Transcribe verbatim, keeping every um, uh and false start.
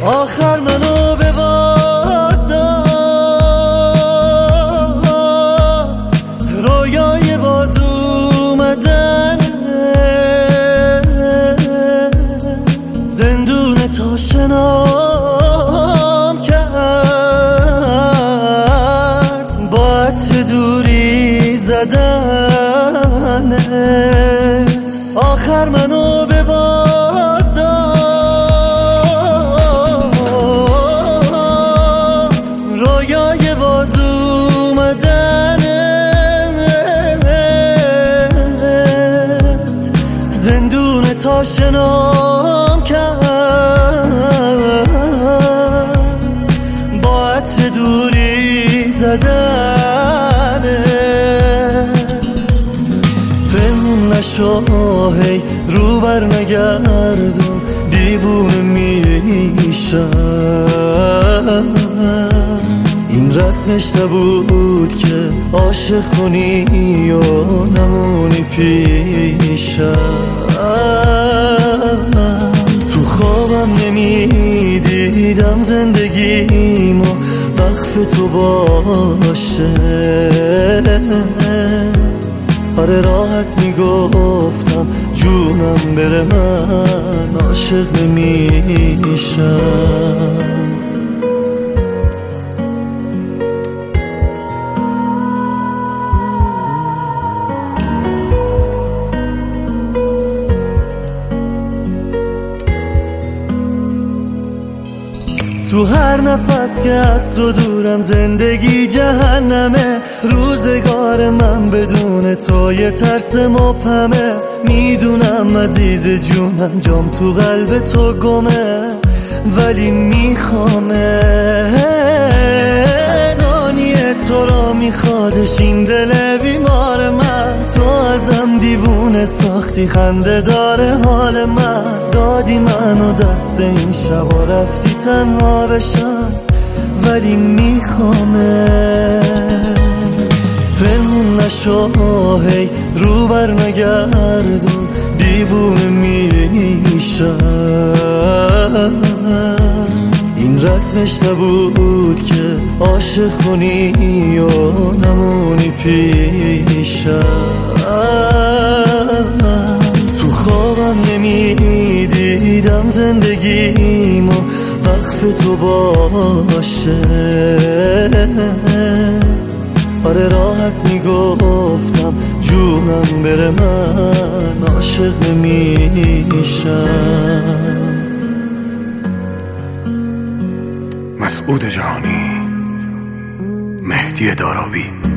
آخر منو به باد داد، رویای باز اومدن، زندون تا شنام کرد، با عطر دوری زدنت. آخر منو به باد داد، رویای باز اومدنت، زندون تا شنام کرد، با عطر دوری زدنت. پنهون نشو هی رو بر نگردون، دیوونه میشم. این رسمش نبود که عاشق کنی و نمونی پیشم. تو خوابم نمیدیدم زندگیمو وقف تو باشه. آره راحت میگفتم جونم بره من عاشق نمیشم. تو هر نفس که از تو دورم زندگی جهنمه. روزگار من بدون تو یه ترس مبهمه. میدونم عزیز جونم جام تو قلب تو گمه، ولی میخوامه. ثانیه تو را میخوادش این دل بیمار من. تو ازم دیوونه ساختی، خنده داره حال من. دادی منو دست این شبا رفتی تنها بشم، ولی میخوامه. پنهون نشو هی رو بر نگردون، دیوونه میشم. این رسمش نبود که عاشق کنی و نمونی پیشم. تو خوابم نمیدیدم زندگیمو وقف تو باشه. آره راحت میگفتم جونم بره من عاشق نمیشم. مسعود جهانی، مهدی دارابی.